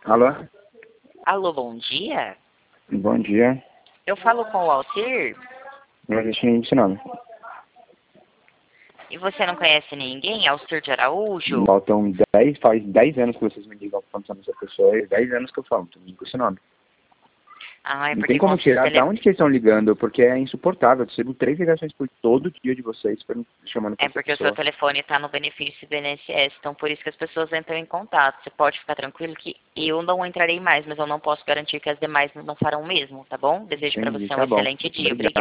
Alô? Alô, bom dia. Bom dia. Eu falo com o Alcir. Não existe esse nome. E você não conhece ninguém? Alcir de Araújo? Faltam faz 10 anos que vocês me ligam falando essa pessoa, e 10 anos que eu falo, não com esse nome. Ah, é Não porque tem como com tirar, tele... da onde que eles estão ligando, porque é insuportável. Eu recebo 3 ligações por todo dia de vocês, chamando pra É essa porque o seu pessoa. telefone está no benefício do INSS, então por isso que as pessoas entram em contato. Você pode ficar tranquilo que eu não entrarei mais, mas eu não posso garantir que as demais não farão o mesmo, tá bom? Desejo para Entendi, você um tá bom. excelente dia. Obrigado. Obrigada.